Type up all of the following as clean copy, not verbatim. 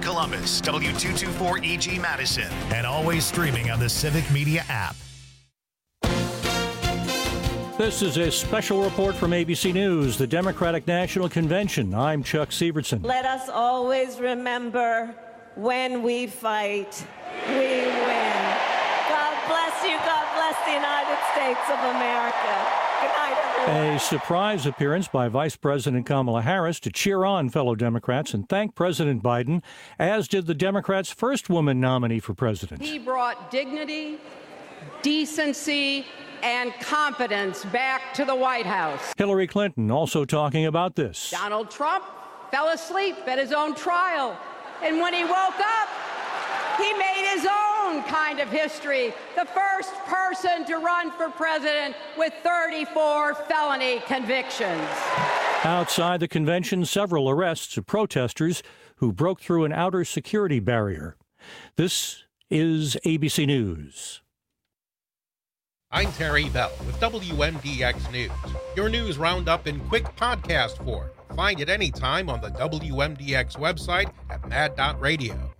Columbus, W224EG Madison, and always streaming on the Civic Media app. This is a special report from ABC News, the Democratic National Convention. I'm Chuck Sievertson. Let us always remember, when we fight, we win. God bless you. God bless the United States of America. Good night, everyone. A surprise appearance by Vice President Kamala Harris to cheer on fellow Democrats and thank President Biden, as did the Democrats' first woman nominee for president. He brought dignity, decency, and competence back to the White House. Hillary Clinton also talking about this. Donald Trump fell asleep at his own trial, and when he woke up, he made his own kind of history. The first person to run for president with 34 felony convictions. Outside the convention, several arrests of protesters who broke through an outer security barrier. This is ABC News. I'm Terry Bell with WMDX News, your news roundup in quick podcast form. Find it anytime on the WMDX website at mad.radio.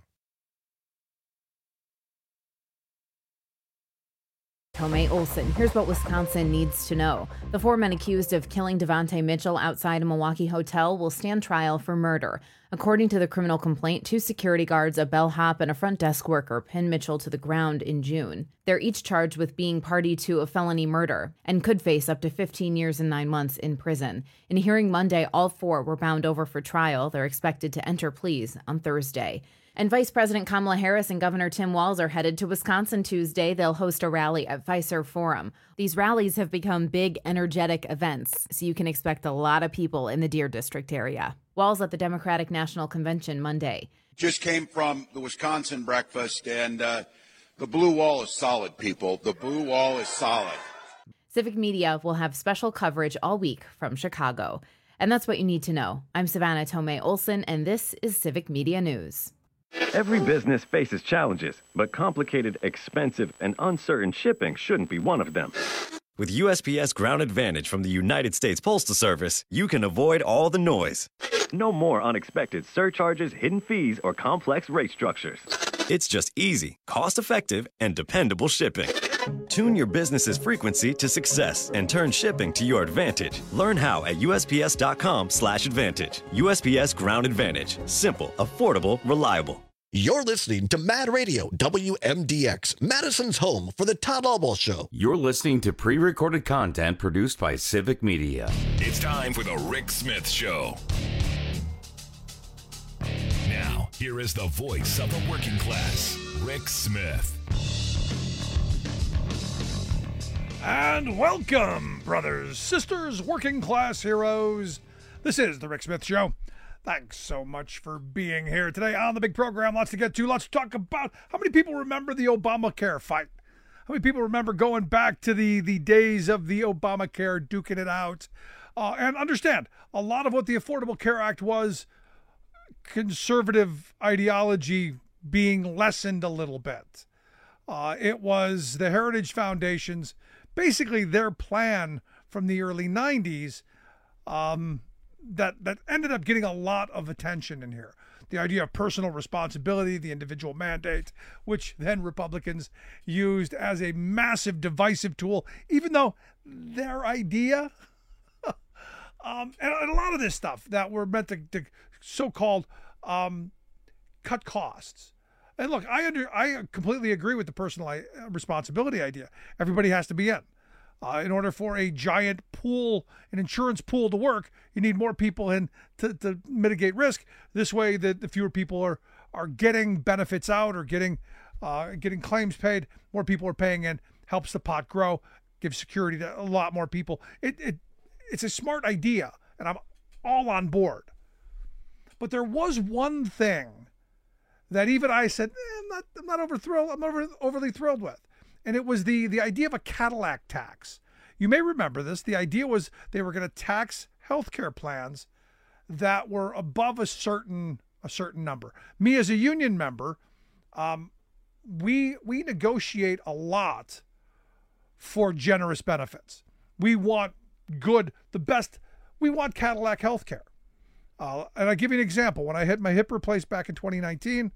Tomei Olson. Here's what Wisconsin needs to know. The 4 men accused of killing Devontae Mitchell outside a Milwaukee hotel will stand trial for murder. According to the criminal complaint, 2 security guards, a bellhop, and a front desk worker pinned Mitchell to the ground in June. They're each charged with being party to a felony murder and could face up to 15 years and 9 months in prison. In a hearing Monday, all 4 were bound over for trial. They're expected to enter pleas on Thursday. And Vice President Kamala Harris and Governor Tim Walz are headed to Wisconsin Tuesday. They'll host a rally at Fiserv Forum. These rallies have become big, energetic events, so you can expect a lot of people in the Deer District area. Walz at the Democratic National Convention Monday. Just came from the Wisconsin breakfast, and the blue wall is solid, people. The blue wall is solid. Civic Media will have special coverage all week from Chicago. And that's what you need to know. I'm Savannah Tomei Olson, and this is Civic Media News. Every business faces challenges, but complicated, expensive, and uncertain shipping shouldn't be one of them. With USPS Ground Advantage from the United States Postal Service, you can avoid all the noise. No more unexpected surcharges, hidden fees, or complex rate structures. It's just easy, cost-effective, and dependable shipping. Tune your business's frequency to success and turn shipping to your advantage. Learn how at USPS.com/advantage. USPS Ground Advantage. Simple, affordable, reliable. You're listening to Mad Radio, WMDX, Madison's home for the Todd Albaugh Show. You're listening to pre-recorded content produced by Civic Media. It's time for the Rick Smith Show. Now, here is the voice of the working class, Rick Smith. And welcome, brothers, sisters, working class heroes. This is the Rick Smith Show. Thanks so much for being here today on the big program. Lots to get to. Let's talk about how many people remember the Obamacare fight. How many people remember going back to the days of the Obamacare, duking it out? And understand, a lot of what the Affordable Care Act was, conservative ideology being lessened a little bit. It was the Heritage Foundation's, basically their plan from the early 90s, that ended up getting a lot of attention in here. The idea of personal responsibility, the individual mandate, which then Republicans used as a massive divisive tool, even though their idea, and a lot of this stuff that were meant to so-called cut costs. And look, I completely agree with the personal responsibility idea. Everybody has to be in. In order for a giant pool, an insurance pool to work, you need more people in to mitigate risk. This way, the fewer people are getting benefits out or getting claims paid. More people are paying in, helps the pot grow, gives security to a lot more people. It's a smart idea, and I'm all on board. But there was one thing that even I said, I'm not overly thrilled with. And it was the idea of a Cadillac tax. You may remember this. The idea was they were going to tax healthcare plans that were above a certain number. Me as a union member, we negotiate a lot for generous benefits. We want the best. We want Cadillac healthcare. And I'll give you an example. When I had my hip replaced back in 2019,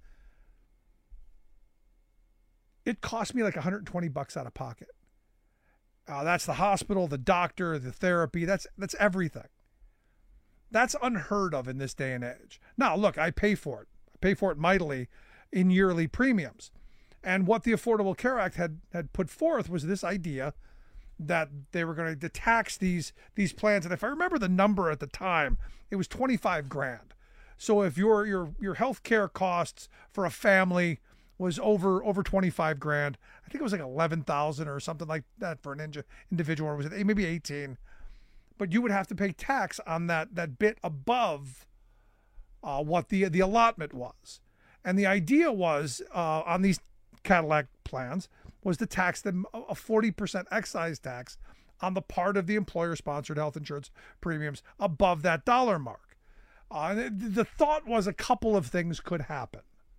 it cost me like $120 out of pocket. That's the hospital, the doctor, the therapy. That's everything. That's unheard of in this day and age. Now, look, I pay for it. I pay for it mightily in yearly premiums. And what the Affordable Care Act had put forth was this idea that they were going to tax these plans. And if I remember the number at the time, it was $25,000. So if your health care costs for a family was over $25,000, I think it was like 11,000 or something like that for an individual, or was it maybe 18? But you would have to pay tax on that bit above what the allotment was. And the idea was on these Cadillac plans was to tax them a 40% excise tax on the part of the employer-sponsored health insurance premiums above that dollar mark. The thought was a couple of things could happen.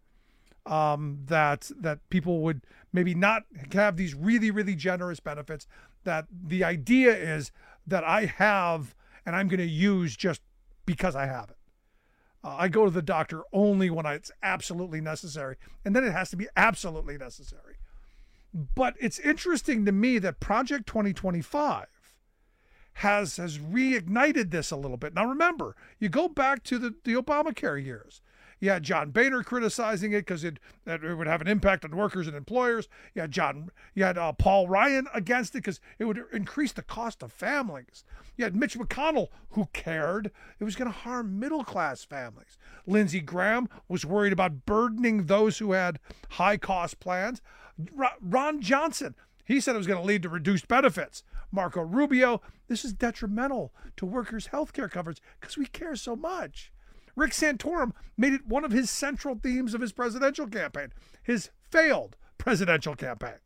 That people would maybe not have these really, really generous benefits. That the idea is that I have and I'm going to use just because I have it. I go to the doctor only when it's absolutely necessary, and then it has to be absolutely necessary. But it's interesting to me that Project 2025 has reignited this a little bit. Now remember, you go back to the Obamacare years. You had John Boehner criticizing it because it would have an impact on workers and employers. You had Paul Ryan against it because it would increase the cost of families. You had Mitch McConnell, who cared it was going to harm middle-class families. Lindsey Graham was worried about burdening those who had high-cost plans. Ron Johnson, he said it was going to lead to reduced benefits. Marco Rubio, this is detrimental to workers' health care coverage because we care so much. Rick Santorum made it one of his central themes of his presidential campaign, his failed presidential campaign.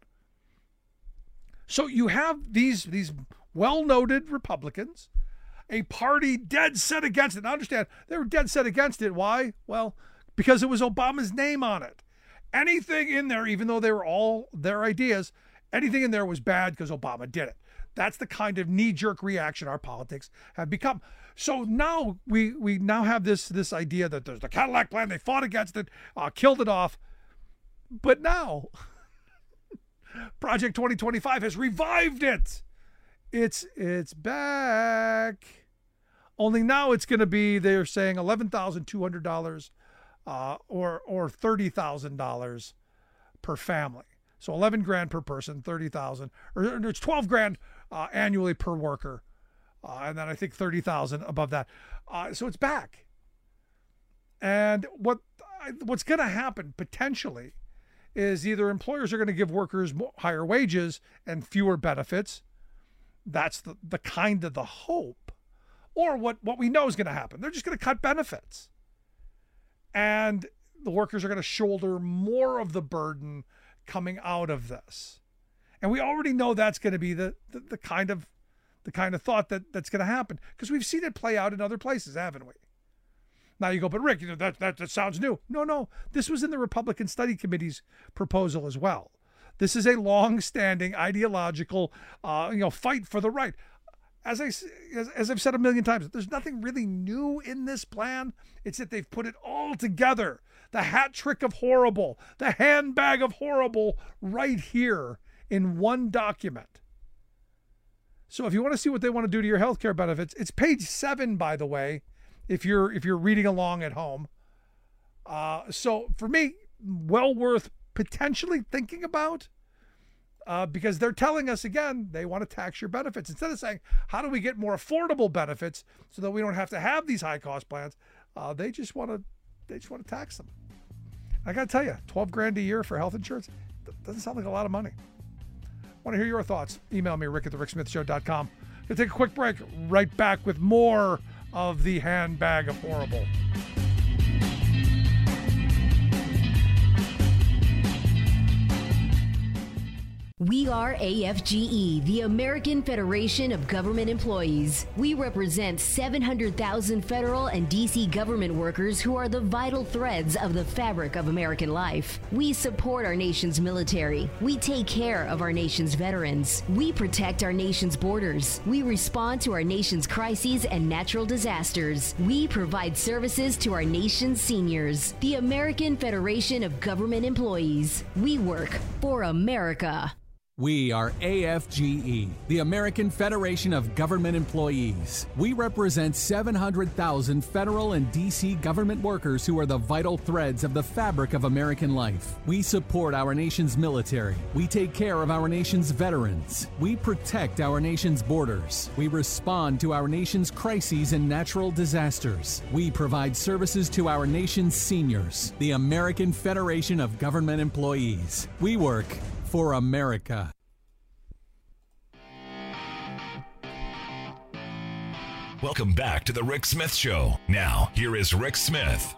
So you have these well-noted Republicans, a party dead set against it. Now understand, they were dead set against it. Why? Well, because it was Obama's name on it. Anything in there, even though they were all their ideas, anything in there was bad because Obama did it. That's the kind of knee-jerk reaction our politics have become. So now we now have this idea that there's the Cadillac plan. They fought against it, killed it off. But now Project 2025 has revived it. It's back. Only now it's going to be, they're saying $11,200 or $30,000 per family. So $11,000 per person, $30,000, or it's $12,000 annually per worker, and then I think $30,000 above that. So it's back. And what's going to happen potentially is either employers are going to give workers higher wages and fewer benefits. That's the kind of the hope. Or what we know is going to happen. They're just going to cut benefits. And the workers are going to shoulder more of the burden coming out of this. And we already know that's going to be the kind of thought that's going to happen, because we've seen it play out in other places, haven't we? Now you go, but Rick, that sounds new. No, this was in the Republican Study Committee's proposal as well. This is a long-standing ideological, fight for the right. As I've said a million times, there's nothing really new in this plan. It's that they've put it all together. The hat trick of horrible, the handbag of horrible, right here in one document. So if you want to see what they want to do to your health care benefits, it's page 7, by the way, if you're reading along at home. So for me, well worth potentially thinking about, because they're telling us, again, they want to tax your benefits. Instead of saying, how do we get more affordable benefits so that we don't have to have these high cost plans, they just want to tax them. I got to tell you, $12,000 a year for health insurance doesn't sound like a lot of money. I want to hear your thoughts. Email me, rick@thericksmithshow.com. We'll take a quick break. Right back with more of the handbag of horrible. We are AFGE, the American Federation of Government Employees. We represent 700,000 federal and D.C. government workers who are the vital threads of the fabric of American life. We support our nation's military. We take care of our nation's veterans. We protect our nation's borders. We respond to our nation's crises and natural disasters. We provide services to our nation's seniors. The American Federation of Government Employees. We work for America. We are AFGE, the American Federation of Government Employees. We represent 700,000 federal and D.C. government workers who are the vital threads of the fabric of American life. We support our nation's military. We take care of our nation's veterans. We protect our nation's borders. We respond to our nation's crises and natural disasters. We provide services to our nation's seniors. The American Federation of Government Employees. We work for America. Welcome back to the Rick Smith Show. Now, here is Rick Smith.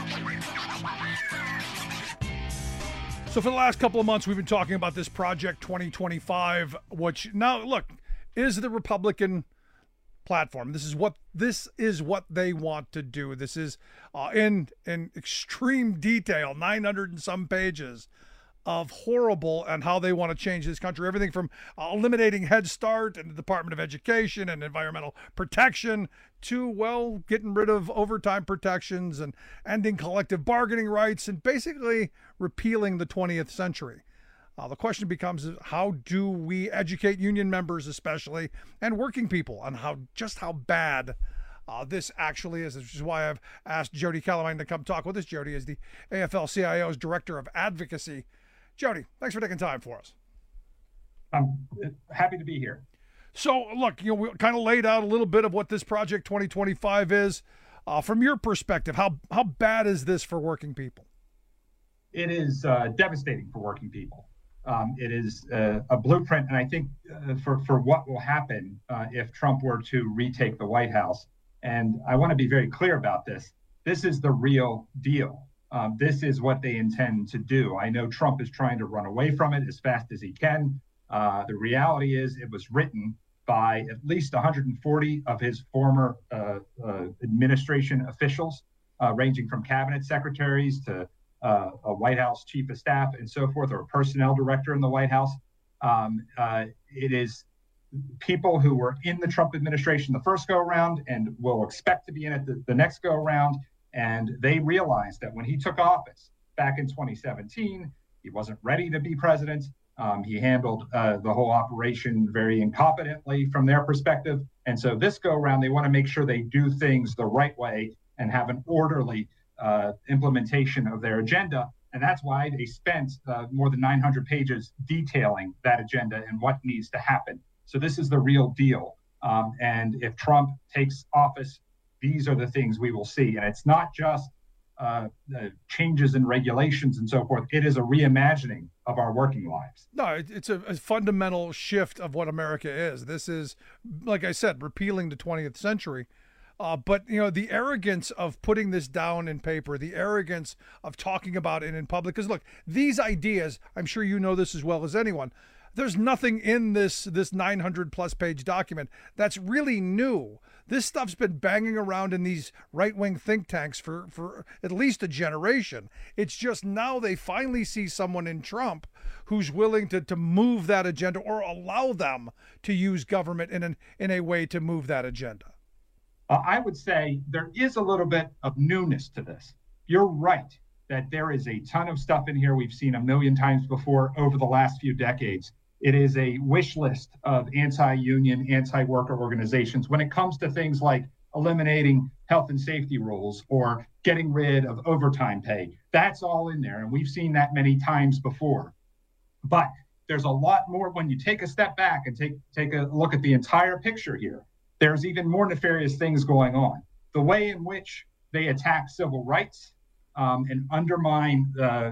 So for the last couple of months, we've been talking about this Project 2025, which now, look, is the Republican platform. This is what they want to do. This is in extreme detail, 900 and some pages of horrible and how they want to change this country. Everything from eliminating Head Start and the Department of Education and environmental protection to, well, getting rid of overtime protections and ending collective bargaining rights and basically repealing the 20th century. The question becomes, how do we educate union members especially and working people on how bad this actually is, which is why I've asked Jody Calamine to come talk with us. Jody is the AFL-CIO's Director of Advocacy. Jody, thanks for taking time for us. I'm happy to be here. So, look, we kind of laid out a little bit of what this Project 2025 is. From your perspective, how bad is this for working people? It is devastating for working people. It is a blueprint, and I think for what will happen if Trump were to retake the White House. And I want to be very clear about this. This is the real deal. This is what they intend to do. I know Trump is trying to run away from it as fast as he can. The reality is it was written by at least 140 of his former administration officials, ranging from cabinet secretaries to a White House chief of staff and so forth, or a personnel director in the White House. It is people who were in the Trump administration the first go around and will expect to be in it the next go around. And they realized that when he took office back in 2017, he wasn't ready to be president. He handled the whole operation very incompetently from their perspective. And so this go around, they want to make sure they do things the right way and have an orderly implementation of their agenda. And that's why they spent more than 900 pages detailing that agenda and what needs to happen. So this is the real deal. And if Trump takes office, these are the things we will see. And it's not just changes in regulations and so forth. It is a reimagining of our working lives. No, it's a fundamental shift of what America is. This is, like I said, repealing the 20th century. But, the arrogance of putting this down in paper, the arrogance of talking about it in public, because, look, these ideas, I'm sure you know this as well as anyone, there's nothing in this 900-plus page document that's really new. This stuff's been banging around in these right-wing think tanks for at least a generation. It's just now they finally see someone in Trump who's willing to move that agenda or allow them to use government in a way to move that agenda. I would say there is a little bit of newness to this. You're right that there is a ton of stuff in here we've seen a million times before over the last few decades. It is a wish list of anti-union, anti-worker organizations when it comes to things like eliminating health and safety rules or getting rid of overtime pay. That's all in there, and we've seen that many times before. But there's a lot more when you take a step back and take a look at the entire picture here. There's even more nefarious things going on. The way in which they attack civil rights and undermine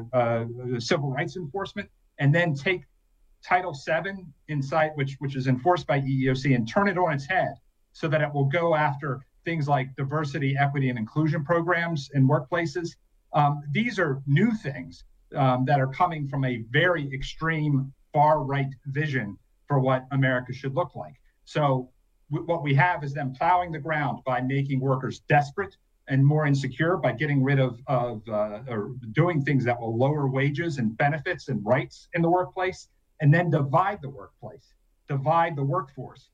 civil rights enforcement, and then take Title VII inside, which is enforced by EEOC, and turn it on its head so that it will go after things like diversity, equity, and inclusion programs in workplaces. These are new things that are coming from a very extreme far-right vision for what America should look like. So what we have is them plowing the ground by making workers desperate and more insecure, by getting rid of or doing things that will lower wages and benefits and rights in the workplace, and then divide the workplace, divide the workforce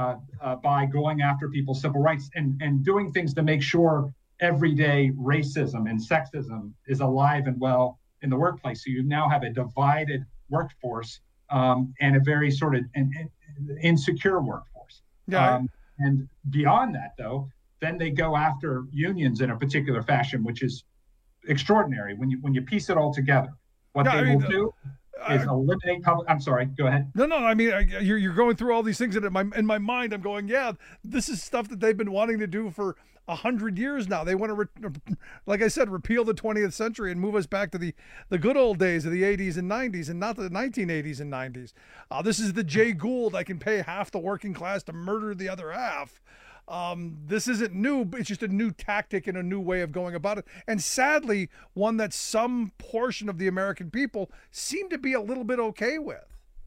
by going after people's civil rights and doing things to make sure everyday racism and sexism is alive and well in the workplace. So you now have a divided workforce and a very sort of insecure workforce. Yeah. And beyond that, though, then they go after unions in a particular fashion, which is extraordinary when you piece it all together. What they will do is eliminate public. I'm sorry. Go ahead. No. I mean, you're going through all these things, and in my mind, I'm going, yeah, this is stuff that they've been wanting to do for 100 years now. They want to, like I said, repeal the 20th century and move us back to the good old days of the 80s and 90s, and not the 1980s and 90s. This is the Jay Gould. I can pay half the working class to murder the other half. This isn't new, but it's just a new tactic and a new way of going about it. And sadly, one that some portion of the American people seem to be a little bit okay with.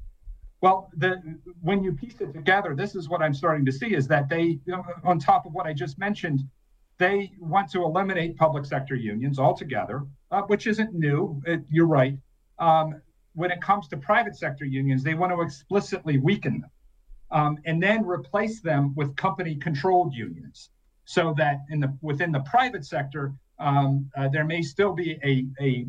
Well, when you piece it together, this is what I'm starting to see, is that they, on top of what I just mentioned, they want to eliminate public sector unions altogether, which isn't new. You're right. When it comes to private sector unions, they want to explicitly weaken them. And then replace them with company-controlled unions, so that within the private sector, there may still be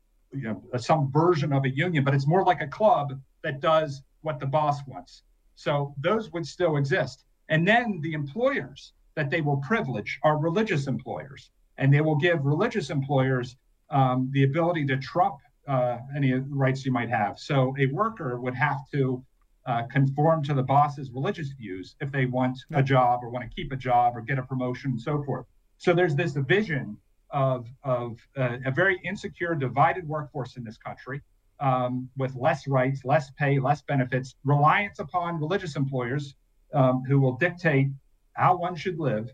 some version of a union, but it's more like a club that does what the boss wants. So those would still exist. And then the employers that they will privilege are religious employers, and they will give religious employers the ability to trump any rights you might have. So a worker would have to conform to the boss's religious views if they want a job or want to keep a job or get a promotion and so forth. So there's this vision of a very insecure, divided workforce in this country, with less rights, less pay, less benefits, reliance upon religious employers who will dictate how one should live,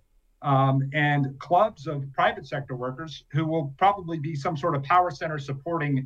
and clubs of private sector workers who will probably be some sort of power center supporting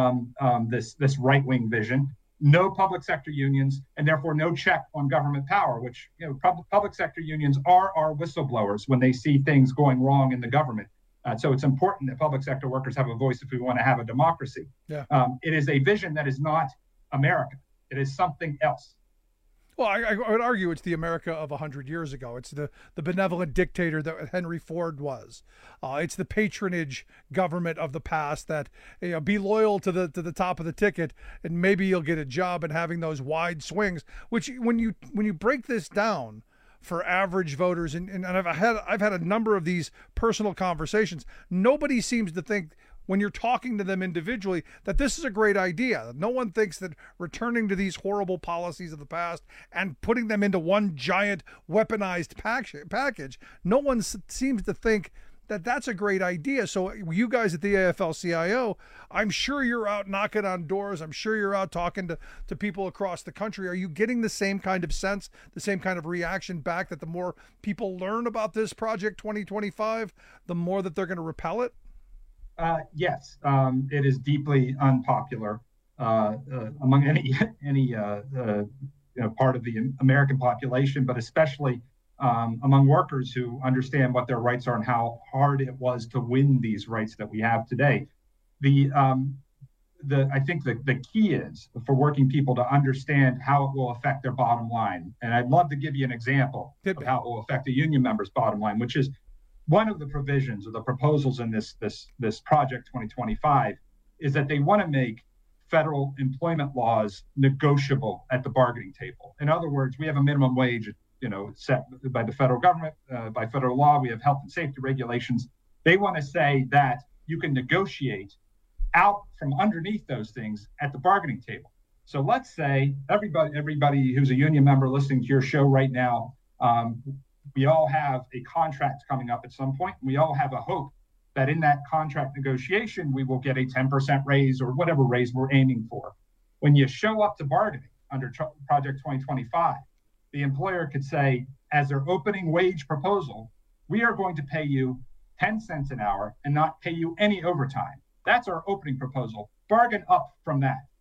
this right-wing vision. No public sector unions, and therefore no check on government power, which, public sector unions are our whistleblowers when they see things going wrong in the government. So it's important that public sector workers have a voice if we want to have a democracy. Yeah. It is a vision that is not America. It is something else. Well, I would argue it's the America of 100 years ago. It's the benevolent dictator that Henry Ford was. It's the patronage government of the past that, be loyal to the top of the ticket, and maybe you'll get a job, and having those wide swings, which when you break this down for average voters, and I've had a number of these personal conversations, nobody seems to think, when you're talking to them individually, that this is a great idea. No one thinks that returning to these horrible policies of the past and putting them into one giant weaponized package, no one seems to think that that's a great idea. So you guys at the AFL-CIO, I'm sure you're out knocking on doors. I'm sure you're out talking to people across the country. Are you getting the same kind of sense, the same kind of reaction back, that the more people learn about this Project 2025, the more that they're going to repel it? Yes, it is deeply unpopular among any part of the American population, but especially among workers who understand what their rights are and how hard it was to win these rights that we have today. I think the key is for working people to understand how it will affect their bottom line. And I'd love to give you an example of how it will affect a union member's bottom line, which is one of the provisions or the proposals in this Project 2025 is that they want to make federal employment laws negotiable at the bargaining table. In other words, we have a minimum wage, set by the federal government, by federal law. We have health and safety regulations. They want to say that you can negotiate out from underneath those things at the bargaining table. So let's say everybody who's a union member listening to your show right now, we all have a contract coming up at some point. We all have a hope that in that contract negotiation, we will get a 10% raise or whatever raise we're aiming for. When you show up to bargaining under Project 2025, the employer could say, as their opening wage proposal, we are going to pay you 10 cents an hour and not pay you any overtime. That's our opening proposal. Bargain up from that.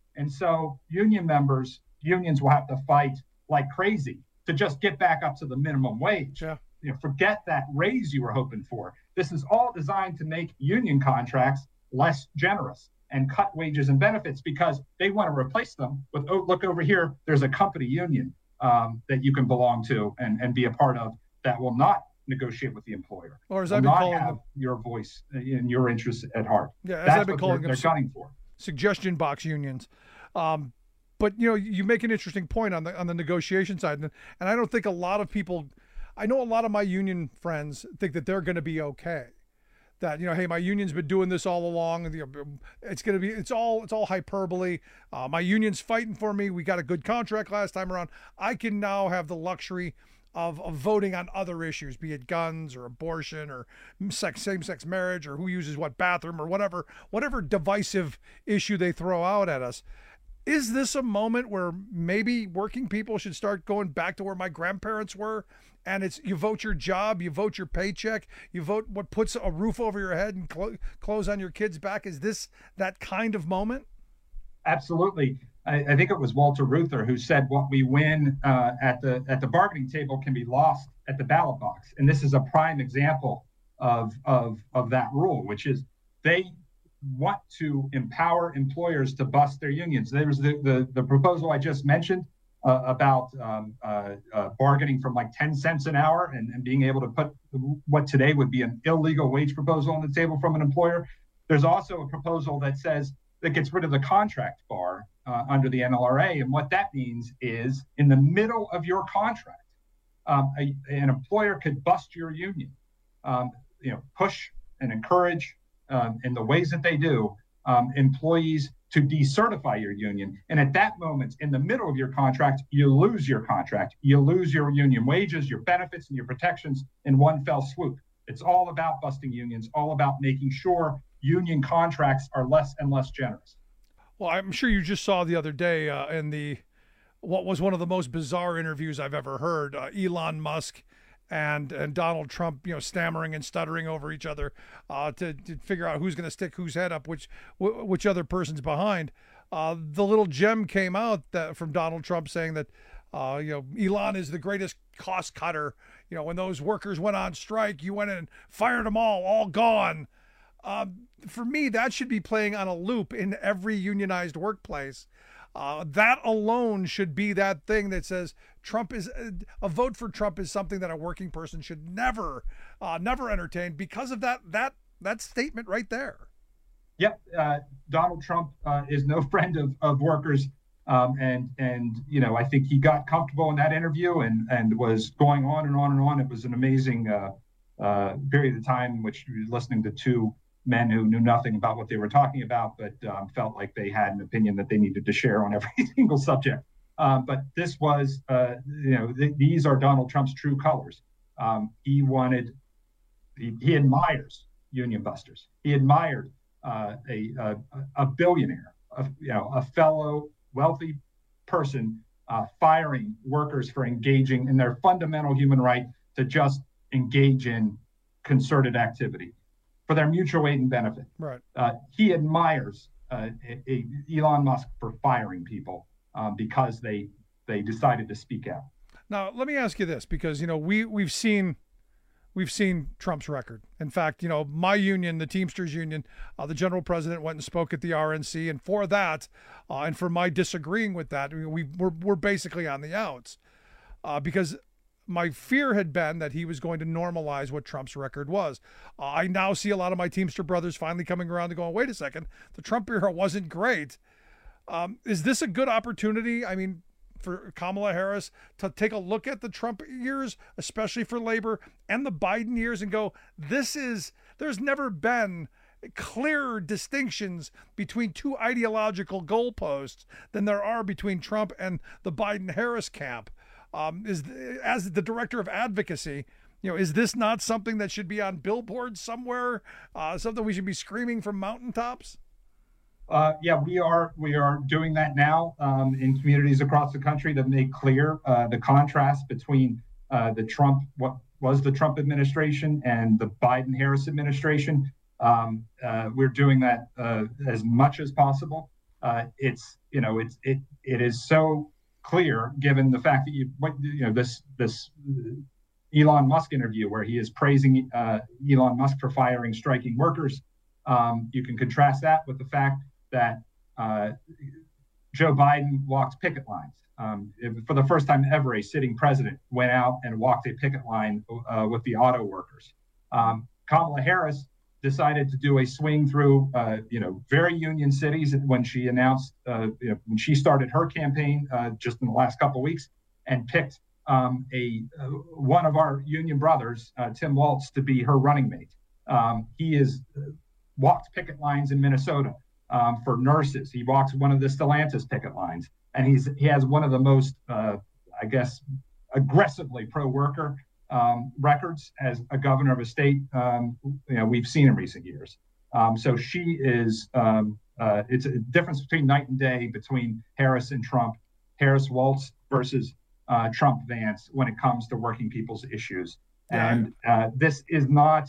And so unions will have to fight like crazy to just get back up to the minimum wage. Yeah. Forget that raise you were hoping for. This is all designed to make union contracts less generous and cut wages and benefits because they want to replace them with, oh, look over here, there's a company union that you can belong to and be a part of that will not negotiate with the employer. Or as I've been calling them, your voice and your interests at heart. Yeah, as That's I've been calling them, they're gunning for. Suggestion box unions. But you make an interesting point on the negotiation side, and I don't think a lot of people. I know a lot of my union friends think that they're going to be okay. That hey, my union's been doing this all along, and it's all hyperbole. My union's fighting for me. We got a good contract last time around. I can now have the luxury of voting on other issues, be it guns or abortion or same-sex marriage or who uses what bathroom or whatever divisive issue they throw out at us. Is this a moment where maybe working people should start going back to where my grandparents were? And it's you vote your job, you vote your paycheck, you vote what puts a roof over your head and clothes on your kids' back. Is this that kind of moment? Absolutely. I think it was Walter Reuther who said what we win at the bargaining table can be lost at the ballot box. And this is a prime example of that rule, which is they want to empower employers to bust their unions. There was the proposal I just mentioned about bargaining from like 10 cents an hour and being able to put what today would be an illegal wage proposal on the table from an employer. There's also a proposal that says that gets rid of the contract bar under the NLRA. And what that means is in the middle of your contract, an employer could bust your union, push and encourage in the ways that they do, employees to decertify your union. And at that moment, in the middle of your contract, you lose your contract. You lose your union wages, your benefits, and your protections in one fell swoop. It's all about busting unions, all about making sure union contracts are less and less generous. Well, I'm sure you just saw the other day in what was one of the most bizarre interviews I've ever heard, Elon Musk and Donald Trump, stammering and stuttering over each other to figure out who's going to stick whose head up, which other person's behind. The little gem came out from Donald Trump saying that, Elon is the greatest cost cutter. When those workers went on strike, you went in and fired them all gone. For me, that should be playing on a loop in every unionized workplace. That alone should be that thing that says Trump is a vote for Trump is something that a working person should never entertain because of that statement right there. Yep. Donald Trump is no friend of workers. And I think he got comfortable in that interview and was going on and on and on. It was an amazing period of time in which you were listening to two men who knew nothing about what they were talking about, but felt like they had an opinion that they needed to share on every single subject. But this was, these are Donald Trump's true colors. He admires union busters. He admired a billionaire, a fellow wealthy person firing workers for engaging in their fundamental human right to just engage in concerted activity for their mutual aid and benefit. Right. He admires Elon Musk for firing people because they decided to speak out. Now, let me ask you this, because we've seen Trump's record. In fact, my union, the Teamsters Union, the general president went and spoke at the RNC, and for that, and for my disagreeing with that, we're basically on the outs, because my fear had been that he was going to normalize what Trump's record was. I now see a lot of my Teamster brothers finally coming around to going, wait a second, the Trump era wasn't great. Is this a good opportunity? I mean, for Kamala Harris to take a look at the Trump years, especially for labor, and the Biden years and go, there's never been clearer distinctions between two ideological goalposts than there are between Trump and the Biden-Harris camp. As the director of advocacy, is this not something that should be on billboards somewhere? Something we should be screaming from mountaintops? Yeah, we are doing that now in communities across the country to make clear the contrast between what was the Trump administration and the Biden-Harris administration. We're doing that as much as possible. it is so clear, given the fact that this Elon Musk interview where he is praising Elon Musk for firing striking workers. You can contrast that with the fact that Joe Biden walked picket lines. For the first time ever, a sitting president went out and walked a picket line with the auto workers. Kamala Harris decided to do a swing through, very union cities when she announced, when she started her campaign just in the last couple of weeks, and picked one of our union brothers, Tim Walz, to be her running mate. He has walked picket lines in Minnesota for nurses. He walks one of the Stellantis picket lines, and he has one of the most, aggressively pro-worker records as a governor of a state we've seen in recent years. So she is. It's a difference between night and day between Harris and Trump, Harris-Walz versus Trump-Vance when it comes to working people's issues. And this is not,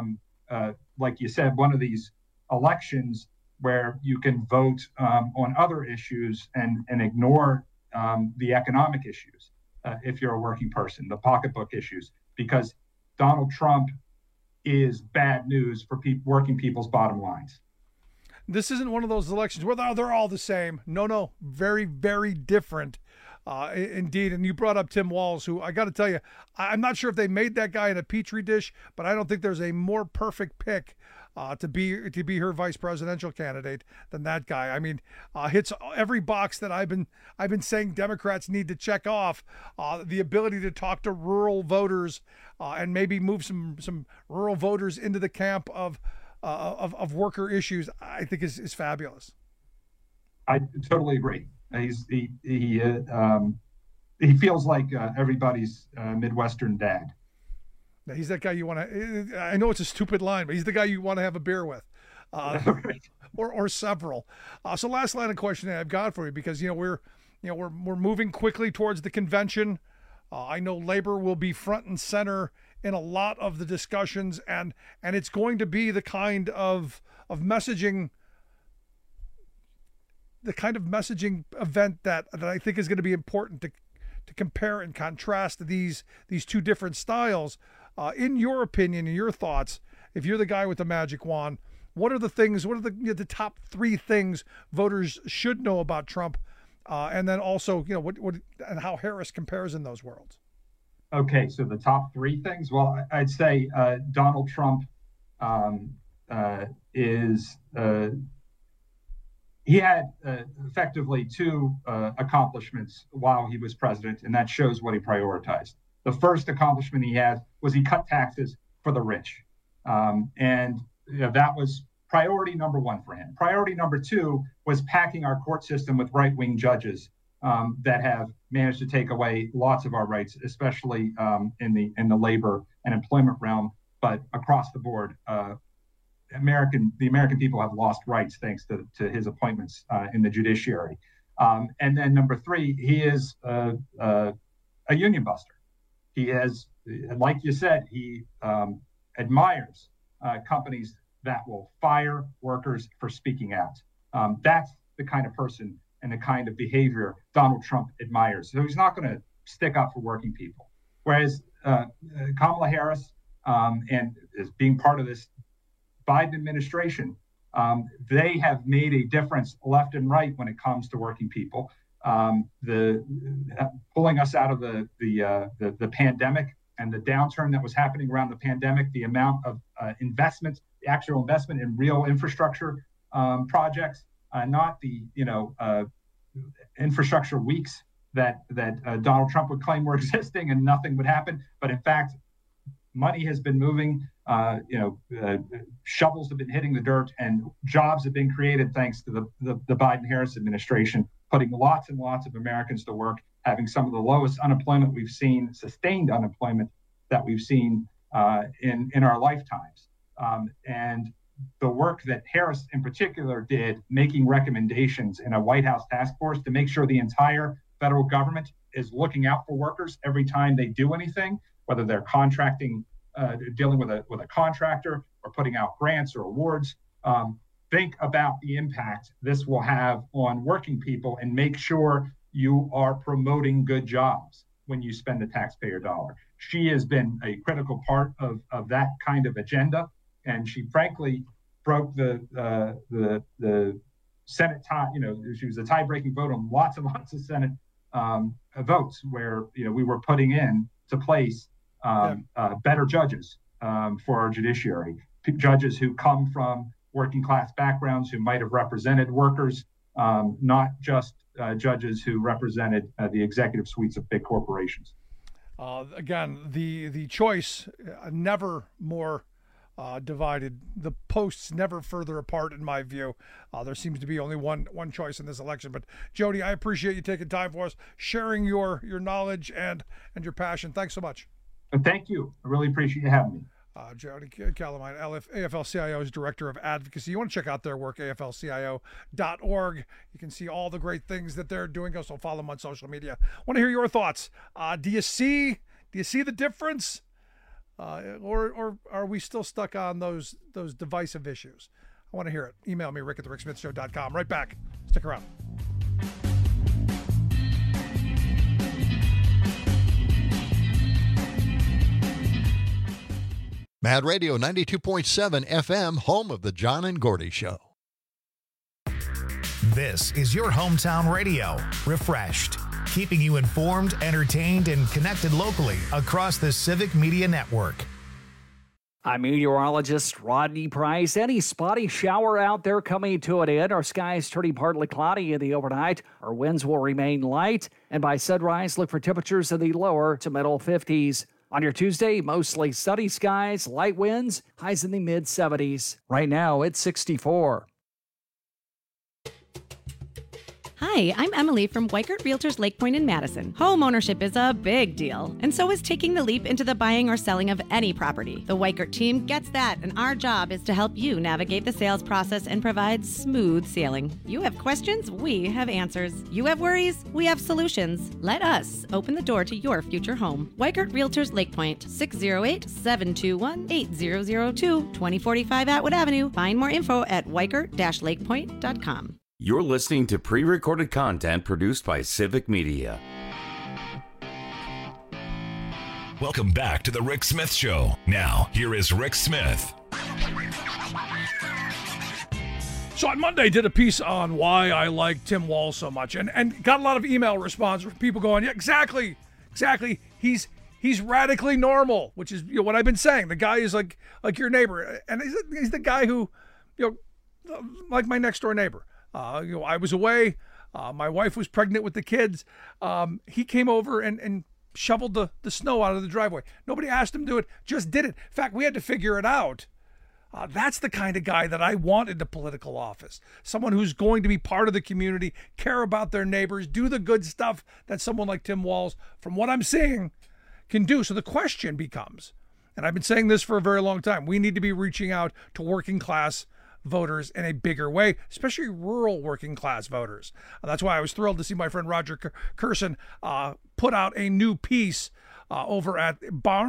like you said, one of these elections where you can vote on other issues and ignore the economic issues if you're a working person, the pocketbook issues, because Donald Trump is bad news for working people's bottom lines. This isn't one of those elections where they're all the same. No, very, very different. Indeed. And you brought up Tim Walz, who I got to tell you, I'm not sure if they made that guy in a petri dish, but I don't think there's a more perfect pick to be her vice presidential candidate than that guy. I mean, hits every box that I've been saying Democrats need to check off. The ability to talk to rural voters and maybe move some rural voters into the camp of worker issues, I think is fabulous. I totally agree. He feels like everybody's Midwestern dad. He's that guy you want to. I know it's a stupid line, but he's the guy you want to have a beer with, or several. So last line of questioning I've got for you, because we're moving quickly towards the convention. I know labor will be front and center in a lot of the discussions, and it's going to be the kind of messaging. The kind of messaging event that I think is going to be important to compare and contrast these two different styles. In your opinion and your thoughts, if you're the guy with the magic wand, what are the things? What are the top three things voters should know about Trump, and then also what and how Harris compares in those worlds? Okay, so the top three things. Well, I'd say Donald Trump is. He had effectively two accomplishments while he was president, and that shows what he prioritized. The first accomplishment he had was he cut taxes for the rich. And that was priority number one for him. Priority number two was packing our court system with right-wing judges that have managed to take away lots of our rights, especially in the labor and employment realm, but across the board. The American people have lost rights thanks to his appointments in the judiciary. And then number three, he is a union buster. He has, like you said, he admires companies that will fire workers for speaking out. That's the kind of person and the kind of behavior Donald Trump admires. So he's not going to stick up for working people. Whereas Kamala Harris, and as being part of this Biden administration, they have made a difference left and right when it comes to working people. Pulling us out of the pandemic and the downturn that was happening around the pandemic, the amount of investment, the actual investment in real infrastructure projects, not the infrastructure weeks that Donald Trump would claim were existing and nothing would happen, but in fact, money has been moving. Shovels have been hitting the dirt, and jobs have been created thanks to the Biden-Harris administration, putting lots and lots of Americans to work, having some of the lowest unemployment we've seen, sustained unemployment that we've seen in our lifetimes. And the work that Harris in particular did, making recommendations in a White House task force to make sure the entire federal government is looking out for workers every time they do anything, whether they're contracting, dealing with a contractor, or putting out grants or awards. think about the impact this will have on working people and make sure you are promoting good jobs when you spend the taxpayer dollar. She has been a critical part of that kind of agenda, and she frankly broke the Senate tie. She was a tie-breaking vote on lots and lots of Senate votes where we were putting in to place better judges for our judiciary, judges who come from working class backgrounds, who might have represented workers, not just judges who represented the executive suites of big corporations. Again, the choice never more divided. The posts never further apart, in my view. There seems to be only one choice in this election. But Jody, I appreciate you taking time for us, sharing your knowledge and your passion. Thanks so much. Thank you. I really appreciate you having me. Jody Calamine, AFL-CIO's Director of Advocacy. You want to check out their work, AFLCIO.org. You can see all the great things that they're doing. Also follow them on social media. I want to hear your thoughts. Do you see the difference? Or are we still stuck on those divisive issues? I want to hear it. Email me, rick@thericksmithshow.com. Right back. Stick around. Mad Radio 92.7 FM, home of the John and Gordy Show. This is your hometown radio, refreshed, keeping you informed, entertained, and connected locally across the Civic Media Network. I'm meteorologist Rodney Price. Any spotty shower out there coming to an end. Our skies turning partly cloudy in the overnight. Our winds will remain light. And by sunrise, look for temperatures in the lower to middle 50s. On your Tuesday, mostly sunny skies, light winds, highs in the mid-70s. Right now, it's 64. Hi, I'm Emily from Weikert Realtors Lake Point in Madison. Home ownership is a big deal, and so is taking the leap into the buying or selling of any property. The Weikert team gets that, and our job is to help you navigate the sales process and provide smooth sailing. You have questions, we have answers. You have worries, we have solutions. Let us open the door to your future home. Weikert Realtors Lake Point, 608-721-8002, 2045 Atwood Avenue. Find more info at weikert-lakepoint.com. You're listening to pre-recorded content produced by Civic Media. Welcome back to The Rick Smith Show. Now, here is Rick Smith. So on Monday, I did a piece on why I like Tim Walz so much, and got a lot of email response from people going, yeah, exactly. He's radically normal, which is what I've been saying. The guy is like your neighbor, and he's the guy who, like my next door neighbor. I was away. My wife was pregnant with the kids. He came over and shoveled the snow out of the driveway. Nobody asked him to do it, just did it. In fact, we had to figure it out. That's the kind of guy that I want into political office. Someone who's going to be part of the community, care about their neighbors, do the good stuff that someone like Tim Walz, from what I'm seeing, can do. So the question becomes, and I've been saying this for a very long time, we need to be reaching out to working class voters in a bigger way, especially rural working class voters. That's why I was thrilled to see my friend Roger Curson put out a new piece over at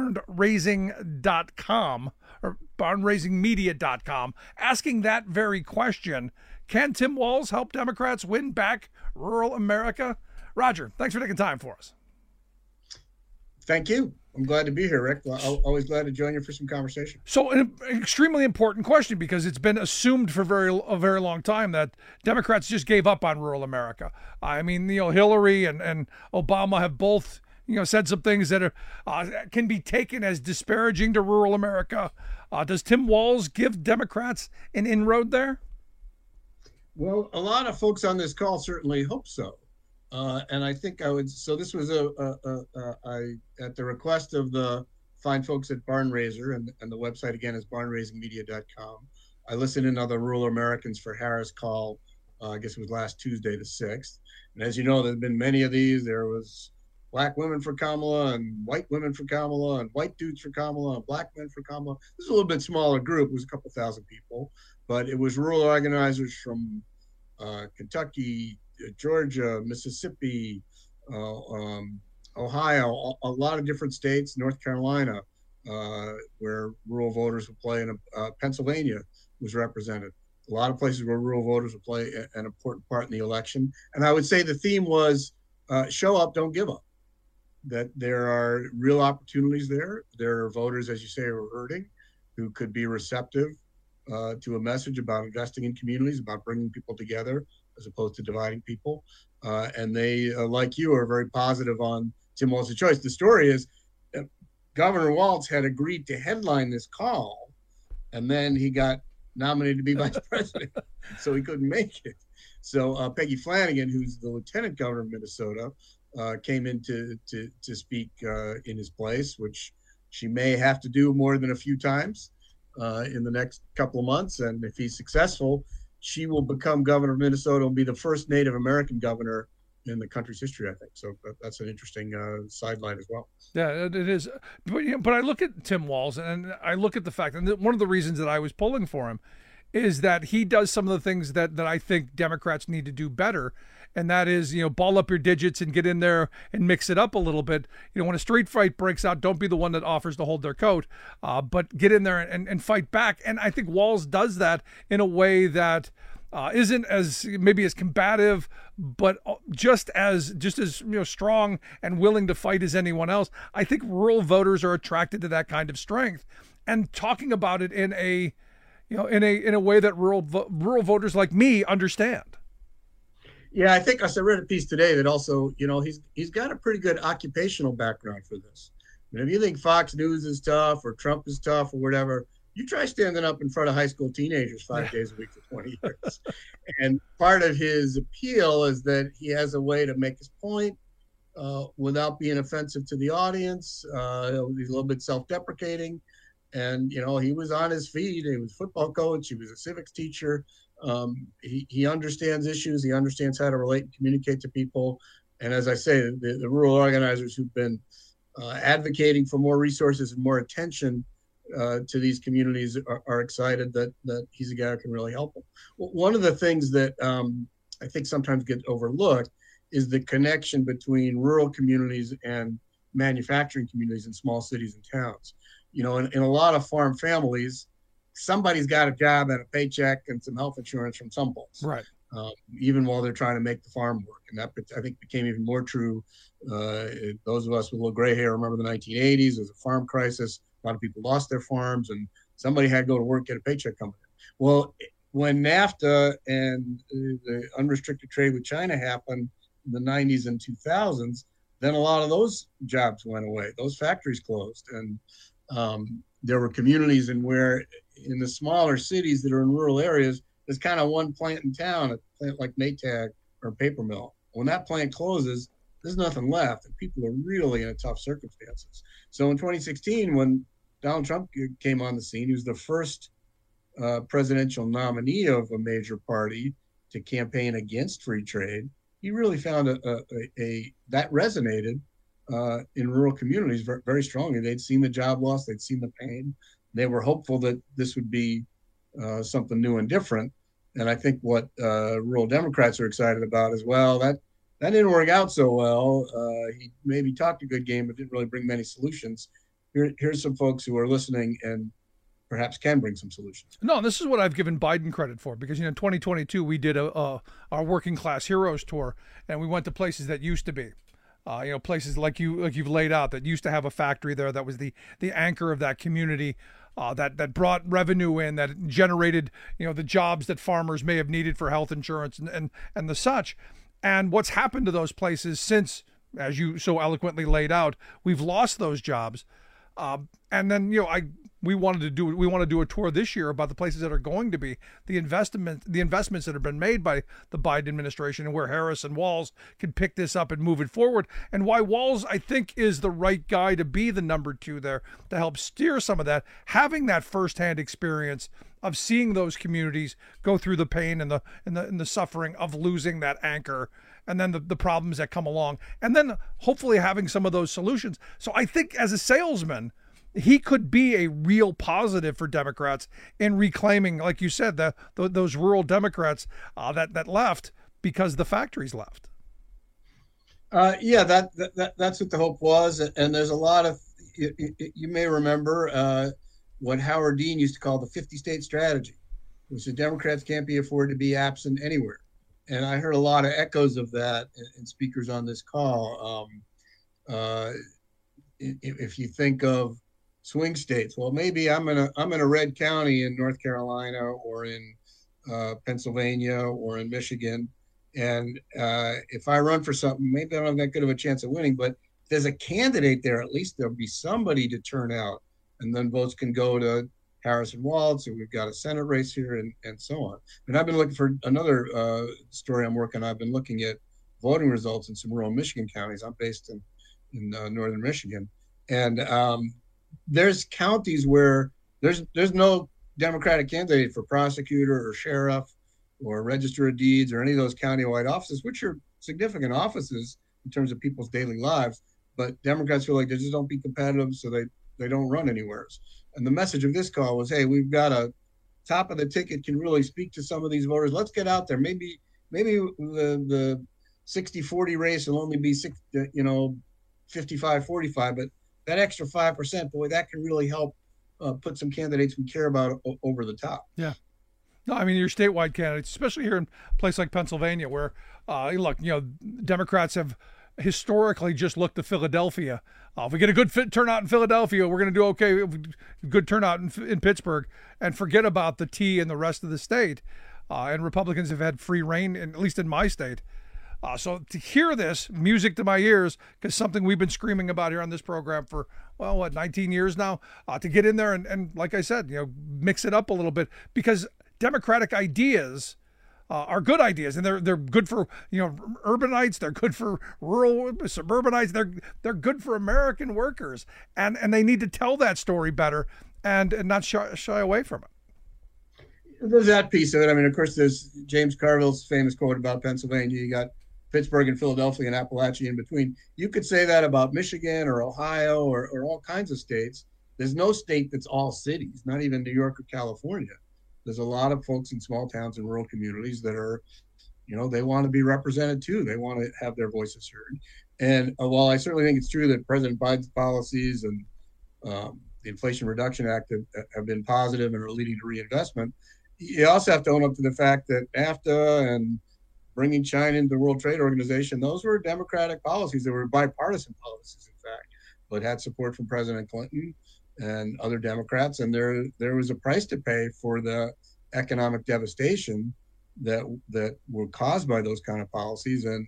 barnraising.com or barnraisingmedia.com asking that very question. Can Tim Walz help Democrats win back rural America? Roger, thanks for taking time for us. Thank you. I'm glad to be here, Rick. Always glad to join you for some conversation. So an extremely important question, because it's been assumed for a very long time that Democrats just gave up on rural America. I mean, Hillary and Obama have both, said some things that can be taken as disparaging to rural America. Does Tim Walz give Democrats an inroad there? Well, a lot of folks on this call certainly hope so. And I think I would. So this was at the request of the fine folks at Barnraiser, and the website again is barnraisingmedia.com. I listened in on the Rural Americans for Harris call. I guess it was last Tuesday, the 6th. And as you know, there's been many of these. There was black women for Kamala, and white women for Kamala, and white dudes for Kamala, and black men for Kamala. This is a little bit smaller group. It was a couple thousand people, but it was rural organizers from Kentucky, Georgia, Mississippi, Ohio, a lot of different states, North Carolina, where rural voters would play, and Pennsylvania was represented. a lot of places where rural voters will play an important part in the election. And I would say the theme was show up, don't give up. That there are real opportunities there. There are voters, as you say, who are hurting, who could be receptive to a message about investing in communities, about bringing people together as opposed to dividing people. And they, like you, are very positive on Tim Walz's choice. The story is Governor Walz had agreed to headline this call, and then he got nominated to be vice president, so he couldn't make it. So Peggy Flanagan, who's the lieutenant governor of Minnesota, came in to speak in his place, which she may have to do more than a few times in the next couple of months. And if he's successful, she will become governor of Minnesota and be the first Native American governor in the country's history, I think. So that's an interesting sideline as well. Yeah, it is. But I look at Tim Walz and I look at the fact, and one of the reasons that I was pulling for him is that he does some of the things that I think Democrats need to do better. And that is, ball up your digits and get in there and mix it up a little bit. When a street fight breaks out, don't be the one that offers to hold their coat, but get in there and fight back. And I think Walz does that in a way that isn't as maybe as combative, but just as strong and willing to fight as anyone else. I think rural voters are attracted to that kind of strength, and talking about it in a way that rural voters like me understand. Yeah, I think I read a piece today that also, he's got a pretty good occupational background for this. If you think Fox News is tough or Trump is tough or whatever, you try standing up in front of high school teenagers 5 days a week for 20 years. And part of his appeal is that he has a way to make his point without being offensive to the audience. He's a little bit self-deprecating. And, he was on his feet. He was a football coach. He was a civics teacher. He understands issues. He understands how to relate and communicate to people. And as I say, the rural organizers who've been advocating for more resources and more attention to these communities are excited that he's a guy who can really help them. One of the things that I think sometimes gets overlooked is the connection between rural communities and manufacturing communities in small cities and towns. In a lot of farm families, somebody's got a job and a paycheck and some health insurance from someplace, right? Even while they're trying to make the farm work. And that, I think, became even more true. Those of us with a little gray hair remember the 1980s. There was a farm crisis. A lot of people lost their farms, and somebody had to go to work, get a paycheck coming in. Well, when NAFTA and the unrestricted trade with China happened in the 90s and 2000s, then a lot of those jobs went away. Those factories closed. And there were communities in the smaller cities that are in rural areas, there's kind of one plant in town, a plant like Maytag or a paper mill. When that plant closes, there's nothing left, and people are really in tough circumstances. So in 2016, when Donald Trump came on the scene, he was the first presidential nominee of a major party to campaign against free trade. He really found that resonated in rural communities very, very strongly. They'd seen the job loss, they'd seen the pain. They were hopeful that this would be something new and different. And I think what rural Democrats are excited about as well, that didn't work out so well. He maybe talked a good game, but didn't really bring many solutions. Here's some folks who are listening and perhaps can bring some solutions. No, this is what I've given Biden credit for, because in 2022 we did our Working Class Heroes tour, and we went to places that used to be. Places like you've laid out that used to have a factory there that was the anchor of that community, that brought revenue in, that generated the jobs that farmers may have needed for health insurance and the such. And what's happened to those places since, as you so eloquently laid out, we've lost those jobs. And then we want to do a tour this year about the places that are going to be the investments that have been made by the Biden administration, and where Harris and Walz can pick this up and move it forward, and why Walz, I think, is the right guy to be the number two there to help steer some of that, having that firsthand experience of seeing those communities go through the pain and the suffering of losing that anchor, and then the problems that come along, and then hopefully having some of those solutions. So I think as a salesman, he could be a real positive for Democrats in reclaiming, like you said, those rural Democrats that left because the factories left. Yeah, that's what the hope was. And there's a lot of, you may remember what Howard Dean used to call the 50-state strategy. which the Democrats can't be afforded to be absent anywhere. And I heard a lot of echoes of that in speakers on this call. If you think of swing states, well, maybe I'm in a red county in North Carolina or in Pennsylvania or in Michigan, and if I run for something, maybe I don't have that good of a chance of winning. But if there's a candidate there, at least there'll be somebody to turn out, and then votes can go to Harrison Walz, and we've got a Senate race here, and so on. And I've been looking for another story I'm working on. I've been looking at voting results in some rural Michigan counties. I'm based in northern Michigan, and there's counties where there's no Democratic candidate for prosecutor or sheriff or register of deeds or any of those county-wide offices, which are significant offices in terms of people's daily lives. But Democrats feel like they just don't be competitive, so they don't run anywhere. And the message of this call was, hey, we've got a top of the ticket, can really speak to some of these voters. Let's get out there. Maybe the 60-40 race will only be 55-45, but that extra 5%, boy, that can really help put some candidates we care about over the top. Yeah. No, I mean, your statewide candidates, especially here in a place like Pennsylvania, where, look, Democrats have historically just looked to Philadelphia. If we get a good turnout in Philadelphia, we're going to do okay. Good turnout in Pittsburgh, and forget about the T and the rest of the state. And Republicans have had free reign, at least in my state. So to hear this, music to my ears, because something we've been screaming about here on this program for, 19 years now, to get in there and like I said, mix it up a little bit, because Democratic ideas are good ideas, and they're good for urbanites, they're good for rural suburbanites, they're good for American workers, and they need to tell that story better and not shy away from it. There's that piece of it. I mean, of course, there's James Carville's famous quote about Pennsylvania. You got Pittsburgh and Philadelphia and Appalachia in between. You could say that about Michigan or Ohio or all kinds of states. There's no state that's all cities, not even New York or California. There's a lot of folks in small towns and rural communities that are, they want to be represented too. They want to have their voices heard. And while I certainly think it's true that President Biden's policies and the Inflation Reduction Act have been positive and are leading to reinvestment, you also have to own up to the fact that NAFTA and bringing China into the World Trade Organization, those were Democratic policies. They were bipartisan policies, in fact, but had support from President Clinton and other Democrats. And there was a price to pay for the economic devastation that were caused by those kind of policies. And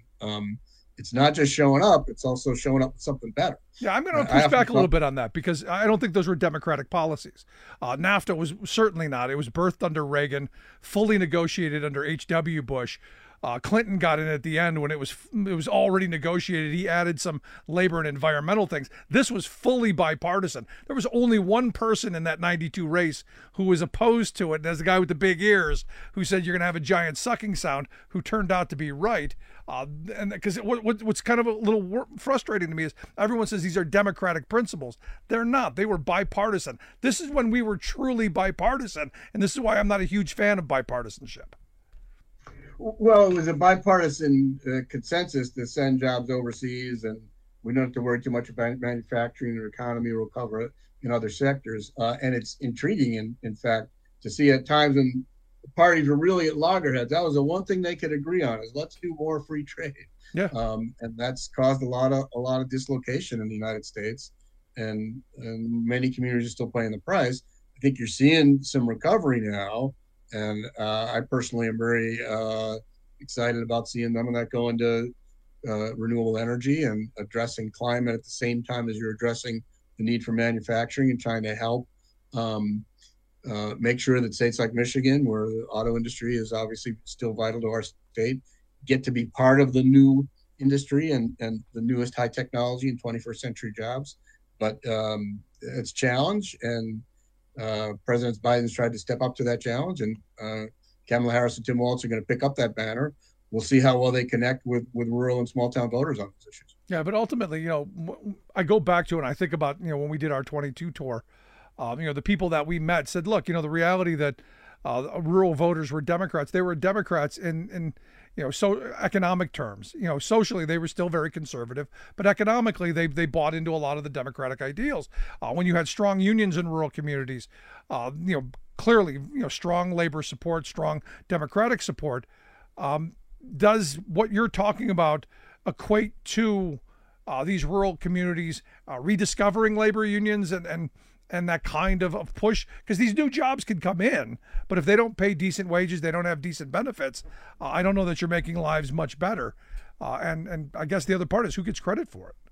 it's not just showing up, it's also showing up with something better. Yeah, I'm going to push back a little bit on that, because I don't think those were Democratic policies. NAFTA was certainly not. It was birthed under Reagan, fully negotiated under H.W. Bush. Clinton got in at the end when it was already negotiated. He added some labor and environmental things. This was fully bipartisan. There was only one person in that 92 race who was opposed to it. And there's the guy with the big ears who said you're going to have a giant sucking sound, who turned out to be right. And because what's kind of a little frustrating to me is everyone says these are Democratic principles. They're not. They were bipartisan. This is when we were truly bipartisan. And this is why I'm not a huge fan of bipartisanship. Well, it was a bipartisan consensus to send jobs overseas, and we don't have to worry too much about manufacturing or economy will cover it in other sectors. And it's intriguing, in fact, to see at times when the parties were really at loggerheads. That was the one thing they could agree on, is let's do more free trade. Yeah. And that's caused a lot of dislocation in the United States, and many communities are still paying the price. I think you're seeing some recovery now. And I personally am very excited about seeing none of that go into renewable energy and addressing climate at the same time as you're addressing the need for manufacturing and trying to help make sure that states like Michigan, where the auto industry is obviously still vital to our state, get to be part of the new industry and the newest high technology and 21st century jobs. But it's a challenge, and President Biden's tried to step up to that challenge, and Kamala Harris and Tim Walz are going to pick up that banner. We'll see how well they connect with rural and small town voters on those issues. Yeah, but ultimately, I go back to it and I think about, when we did our 22 tour, the people that we met said, look, the reality that rural voters were Democrats. They were Democrats in so economic terms. Socially they were still very conservative, but economically they bought into a lot of the democratic ideals. When you had strong unions in rural communities, clearly, strong labor support, strong democratic support. Does what you're talking about equate to these rural communities rediscovering labor unions and that kind of push? Because these new jobs can come in, but if they don't pay decent wages, they don't have decent benefits, I don't know that you're making lives much better. And I guess the other part is who gets credit for it?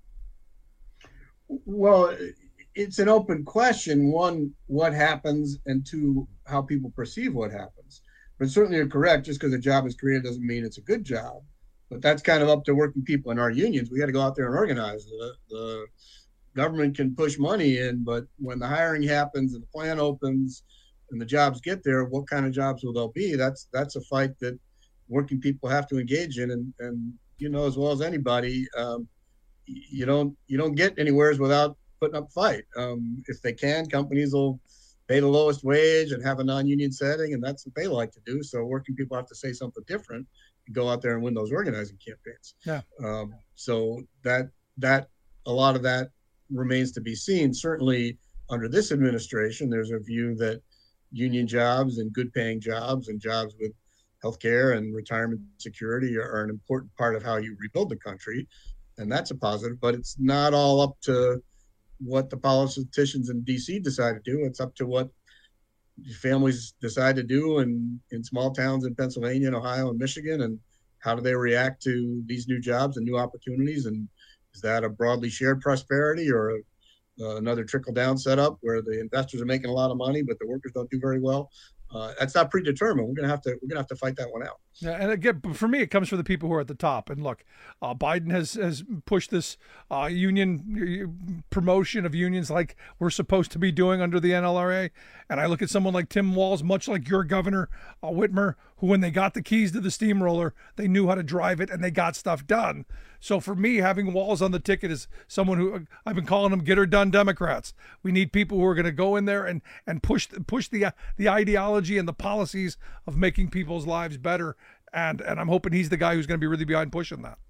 Well, it's an open question. One, what happens, and two, how people perceive what happens. But certainly you're correct. Just because a job is created doesn't mean it's a good job. But that's kind of up to working people in our unions. We got to go out there and organize. The government can push money in, but when the hiring happens and the plant opens and the jobs get there, what kind of jobs will they be? That's a fight that working people have to engage in. And as well as anybody, you don't get anywhere without putting up a fight. If they can, companies will pay the lowest wage and have a non-union setting, and that's what they like to do. So working people have to say something different and go out there and win those organizing campaigns. Yeah. So that a lot of that remains to be seen. Certainly under this administration, there's a view that union jobs and good paying jobs and jobs with healthcare and retirement security are an important part of how you rebuild the country. And that's a positive, but it's not all up to what the politicians in DC decide to do. It's up to what families decide to do in small towns in Pennsylvania and Ohio and Michigan, and how do they react to these new jobs and new opportunities? And is that a broadly shared prosperity or another trickle down setup where the investors are making a lot of money, but the workers don't do very well? That's not predetermined. We're gonna have to fight that one out. Yeah, and again, for me, it comes from the people who are at the top. And look, Biden has pushed this union promotion of unions like we're supposed to be doing under the NLRA. And I look at someone like Tim Walz, much like your governor, Whitmer, who when they got the keys to the steamroller, they knew how to drive it and they got stuff done. So for me, having Walz on the ticket is someone who I've been calling them get her done Democrats. We need people who are going to go in there and push the ideology and the policies of making people's lives better. And I'm hoping he's the guy who's going to be really behind pushing that.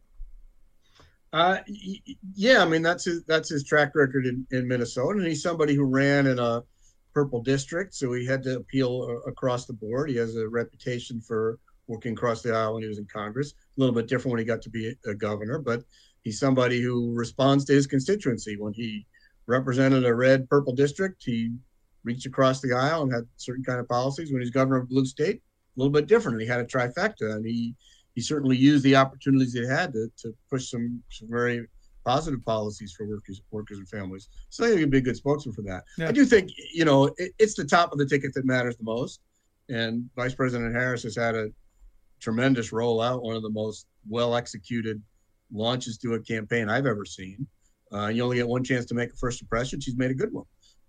Yeah, I mean, that's his track record in Minnesota. And he's somebody who ran in a purple district, so he had to appeal across the board. He has a reputation for working across the aisle when he was in Congress. A little bit different when he got to be a governor, but he's somebody who responds to his constituency. When he represented a red purple district, he reached across the aisle and had certain kind of policies. When he's governor of a blue state, a little bit different. He had a trifecta, and he certainly used the opportunities he had to push some very positive policies for workers and families. So I think he'd be a good spokesman for that. Yeah. I do think, it's the top of the ticket that matters the most. And Vice President Harris has had a tremendous rollout, one of the most well-executed launches to a campaign I've ever seen. You only get one chance to make a first impression. She's made a good one.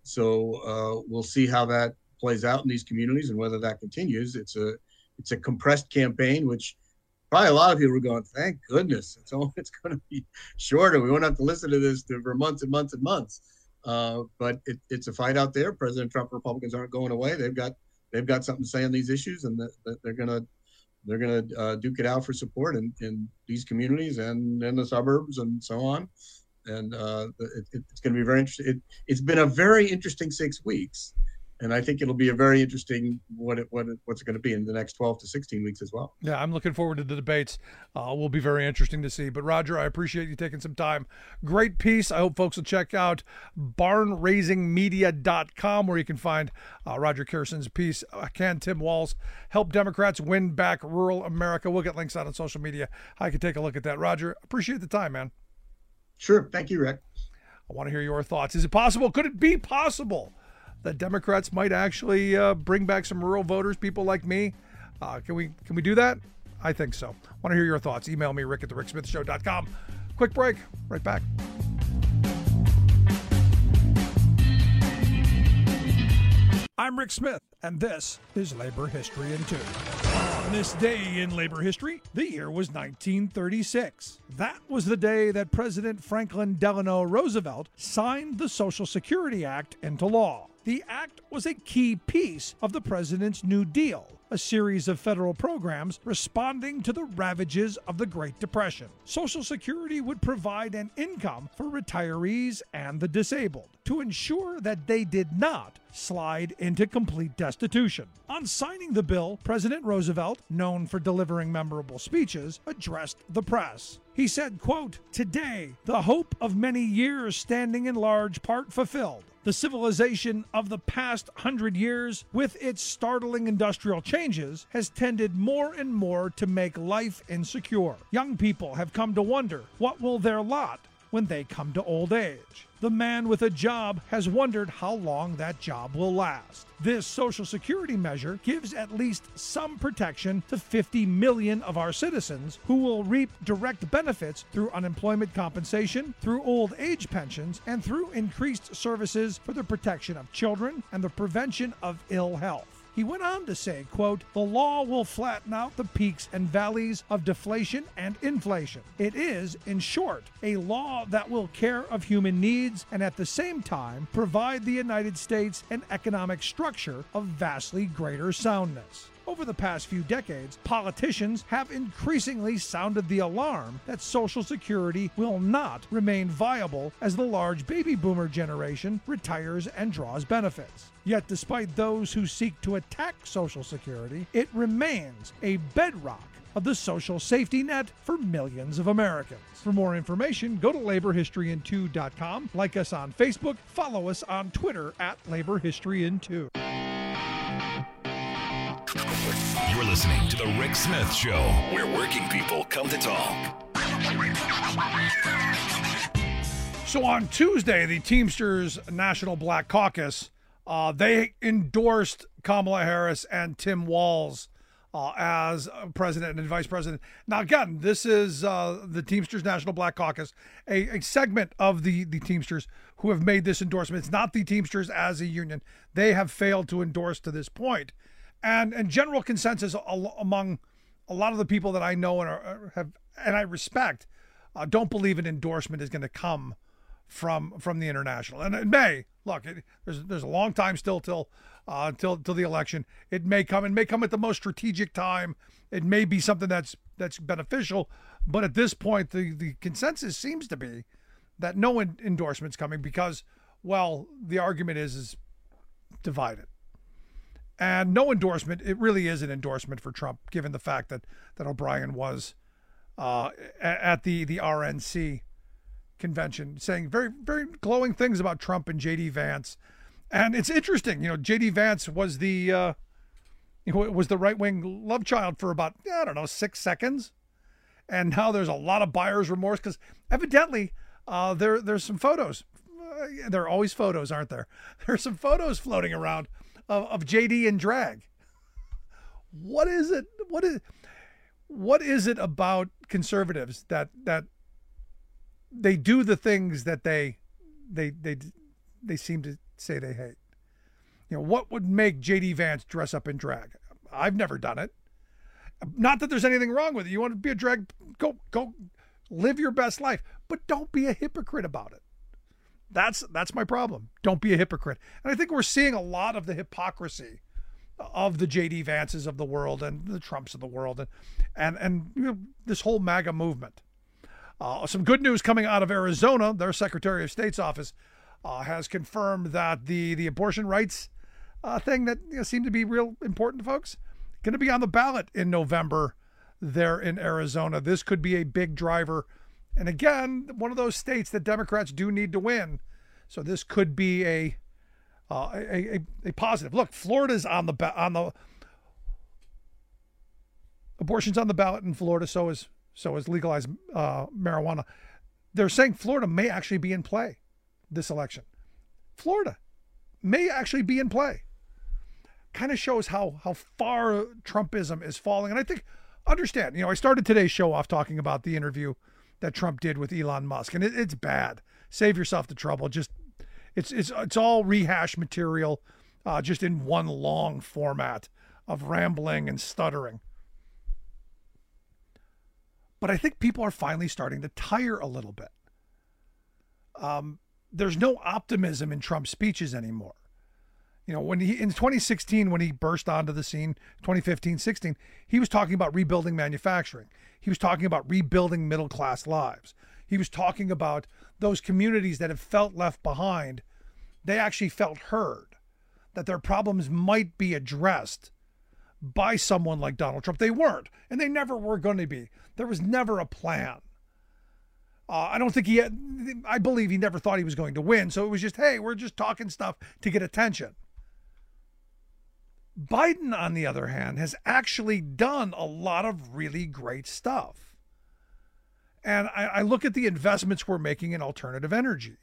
So we'll see how that plays out in these communities and whether that continues. It's a compressed campaign, which probably a lot of people are going, thank goodness, it's going to be shorter. We won't have to listen to this for months and months and months. But it's a fight out there. President Trump Republicans aren't going away. They've got something to say on these issues, and they're gonna duke it out for support in these communities and in the suburbs and so on. And it's going to be very interesting. It's been a very interesting 6 weeks. And I think it'll be a very interesting what's it going to be in the next 12 to 16 weeks as well. Yeah, I'm looking forward to the debates. Will be very interesting to see. But Roger, I appreciate you taking some time. Great piece. I hope folks will check out barnraisingmedia.com, where you can find Roger Kerson's piece. Can Tim Walz help Democrats win back rural America? We'll get links out on social media. I can take a look at that. Roger, appreciate the time, man. Sure. Thank you, Rick. I want to hear your thoughts. Is it possible? Could it be possible that Democrats might actually bring back some rural voters, people like me? Can we do that? I think so. Want to hear your thoughts. Email me, rick@thericksmithshow.com. Quick break. Right back. I'm Rick Smith, and this is Labor History in 2. On this day in labor history, the year was 1936. That was the day that President Franklin Delano Roosevelt signed the Social Security Act into law. The act was a key piece of the president's New Deal, a series of federal programs responding to the ravages of the Great Depression. Social Security would provide an income for retirees and the disabled to ensure that they did not slide into complete destitution. On signing the bill, President Roosevelt, known for delivering memorable speeches, addressed the press. He said, quote, "Today, the hope of many years standing in large part fulfilled. The civilization of the past 100 years, with its startling industrial changes, has tended more and more to make life insecure. Young people have come to wonder, what will their lot when they come to old age? The man with a job has wondered how long that job will last. This Social Security measure gives at least some protection to 50 million of our citizens who will reap direct benefits through unemployment compensation, through old age pensions, and through increased services for the protection of children and the prevention of ill health." He went on to say, quote, "The law will flatten out the peaks and valleys of deflation and inflation. It is, in short, a law that will care of human needs and at the same time provide the United States an economic structure of vastly greater soundness." Over the past few decades, politicians have increasingly sounded the alarm that Social Security will not remain viable as the large baby boomer generation retires and draws benefits. Yet despite those who seek to attack Social Security, it remains a bedrock of the social safety net for millions of Americans. For more information, go to laborhistoryin2.com, like us on Facebook, follow us on Twitter @laborhistoryin2. You're listening to The Rick Smith Show, where working people come to talk. So on Tuesday, the Teamsters National Black Caucus, they endorsed Kamala Harris and Tim Walz as president and vice president. Now, again, this is the Teamsters National Black Caucus, a segment of the Teamsters who have made this endorsement. It's not the Teamsters as a union. They have failed to endorse to this point. And general consensus among a lot of the people that I know and I respect don't believe an endorsement is going to come from the international. And it may. Look, there's a long time still till the election. It may come at the most strategic time. It may be something that's beneficial. But at this point, the consensus seems to be that no endorsement's coming because, well, the argument is divided. And no endorsement, it really is an endorsement for Trump, given the fact that O'Brien was at the RNC convention saying very, very glowing things about Trump and J.D. Vance. And it's interesting, J.D. Vance was the right-wing love child for about, 6 seconds. And now there's a lot of buyer's remorse because evidently there's some photos. There are always photos, aren't there? There's some photos floating around of JD in drag. What is it? What is it about conservatives that they do the things that they seem to say they hate? What would make JD Vance dress up in drag? I've never done it. Not that there's anything wrong with it. You want to be a drag, go live your best life, but don't be a hypocrite about it. That's my problem. Don't be a hypocrite. And I think we're seeing a lot of the hypocrisy of the J.D. Vances of the world and the Trumps of the world and this whole MAGA movement. Some good news coming out of Arizona. Their Secretary of State's office has confirmed that the abortion rights thing that seemed to be real important to folks going to be on the ballot in November there in Arizona. This could be a big driver. And again, one of those states that Democrats do need to win. So this could be a positive. Look, Florida's on the abortion's on the ballot in Florida. So is legalized marijuana. They're saying Florida may actually be in play this election. Florida may actually be in play. Kind of shows how far Trumpism is falling. And I think, understand, I started today's show off talking about the interview that Trump did with Elon Musk, and it's bad. Save yourself the trouble. Just it's all rehash material, just in one long format of rambling and stuttering. But I think people are finally starting to tire a little bit. There's no optimism in Trump's speeches anymore. You know, when in 2016, when he burst onto the scene, 2015, 16, he was talking about rebuilding manufacturing. He was talking about rebuilding middle-class lives. He was talking about those communities that have felt left behind. They actually felt heard, that their problems might be addressed by someone like Donald Trump. They weren't, and they never were going to be. There was never a plan. I don't think I believe he never thought he was going to win. So it was just, hey, we're just talking stuff to get attention. Biden, on the other hand, has actually done a lot of really great stuff. And I look at the investments we're making in alternative energy.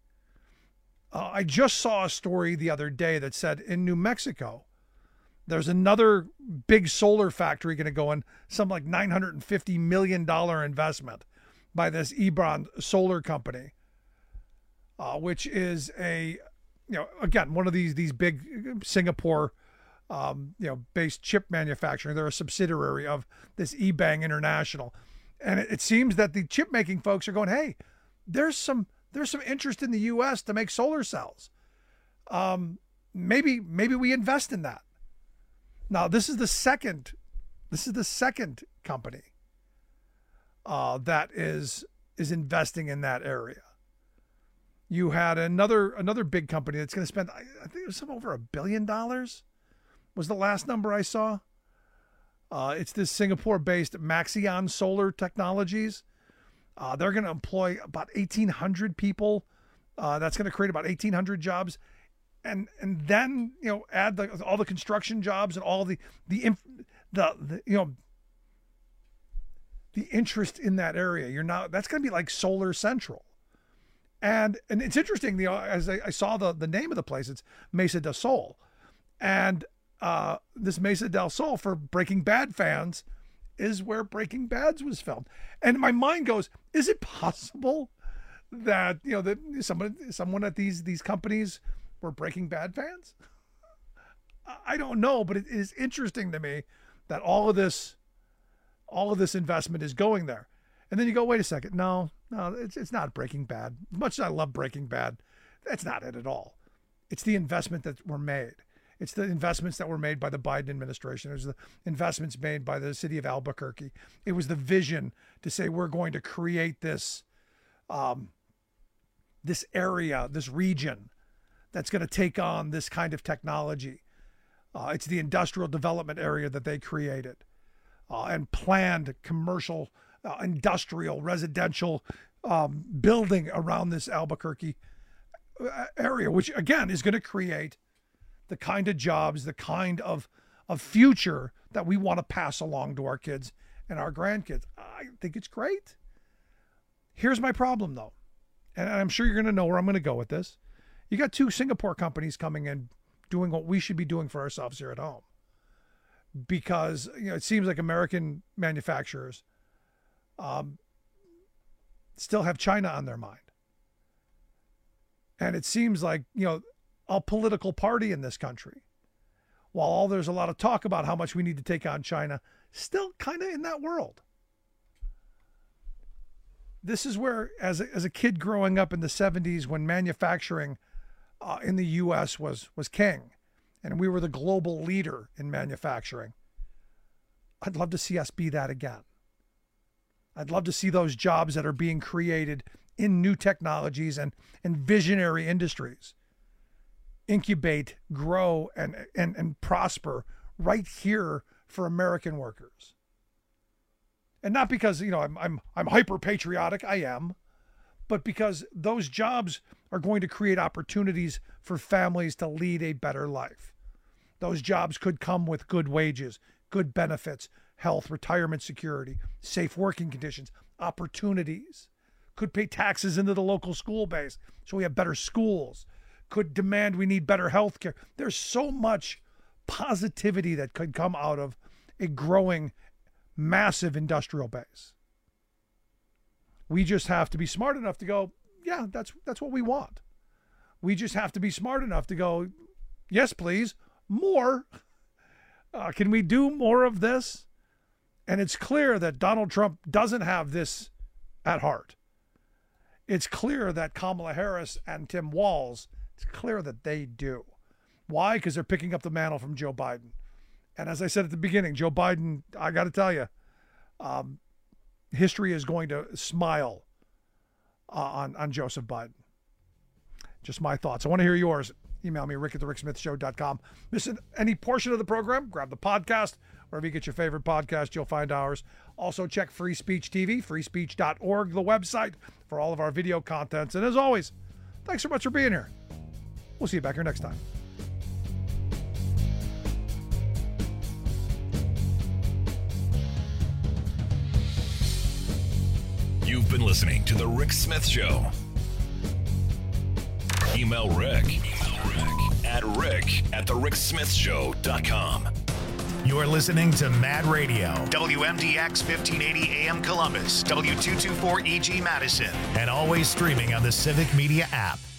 I just saw a story the other day that said in New Mexico, there's another big solar factory going to go in, some like $950 million investment by this Ebron solar company, which is again, one of these big Singapore, based chip manufacturing. They're a subsidiary of this eBang International. And it seems that the chip making folks are going, hey, there's some interest in the U.S. to make solar cells. Maybe we invest in that. Now, this is the second company that is investing in that area. You had another big company that's going to spend, I think it was some over $1 billion was the last number I saw. It's this Singapore-based Maxion Solar Technologies. They're going to employ about 1,800 people. That's going to create about 1,800 jobs. And then, add all the construction jobs and all the interest in that area. That's going to be like Solar Central. And it's interesting, as I saw the name of the place, it's Mesa del Sol. And this Mesa del Sol, for Breaking Bad fans, is where Breaking Bad was filmed. And my mind goes, is it possible that, that someone at these companies were Breaking Bad fans? I don't know, but it is interesting to me that all of this investment is going there. And then you go, wait a second. No, it's not Breaking Bad. As much as I love Breaking Bad, that's not it at all. It's the investment that were made. It's the investments that were made by the Biden administration. It was the investments made by the city of Albuquerque. It was the vision to say, we're going to create this area, this region that's going to take on this kind of technology. It's the industrial development area that they created and planned commercial, industrial, residential building around this Albuquerque area, which again is going to create the kind of jobs, the kind of future that we want to pass along to our kids and our grandkids. I think it's great. Here's my problem, though, and I'm sure you're going to know where I'm going to go with this. You got two Singapore companies coming in doing what we should be doing for ourselves here at home, because it seems like American manufacturers still have China on their mind. And it seems like, a political party in this country, while there's a lot of talk about how much we need to take on China, still kind of in that world. This is where, as a kid growing up in the 70s, when manufacturing in the U.S. was king, and we were the global leader in manufacturing, I'd love to see us be that again. I'd love to see those jobs that are being created in new technologies and visionary industries incubate, grow, and prosper right here for American workers. And not because, I'm hyper patriotic, I am, but because those jobs are going to create opportunities for families to lead a better life. Those jobs could come with good wages, good benefits, health, retirement security, safe working conditions, opportunities. Could pay taxes into the local school base so we have better schools. Could demand we need better health care. There's so much positivity that could come out of a growing, massive industrial base. We just have to be smart enough to go, yeah, that's what we want. We just have to be smart enough to go, yes, please, more. Can we do more of this? And it's clear that Donald Trump doesn't have this at heart. It's clear that Kamala Harris and Tim Walz, it's clear that they do. Why? Because they're picking up the mantle from Joe Biden. And as I said at the beginning, Joe Biden, I got to tell you, history is going to smile on Joseph Biden. Just my thoughts. I want to hear yours. Email me, rick@thericksmithshow.com. Missing any portion of the program, grab the podcast. Wherever you get your favorite podcast, you'll find ours. Also, check Free Speech TV, freespeech.org, the website, for all of our video contents. And as always, thanks so much for being here. We'll see you back here next time. You've been listening to The Rick Smith Show. Email Rick at rick@thericksmithshow.com. You're listening to Mad Radio, WMDX 1580 AM Columbus, W224 EG Madison, and always streaming on the Civic Media app.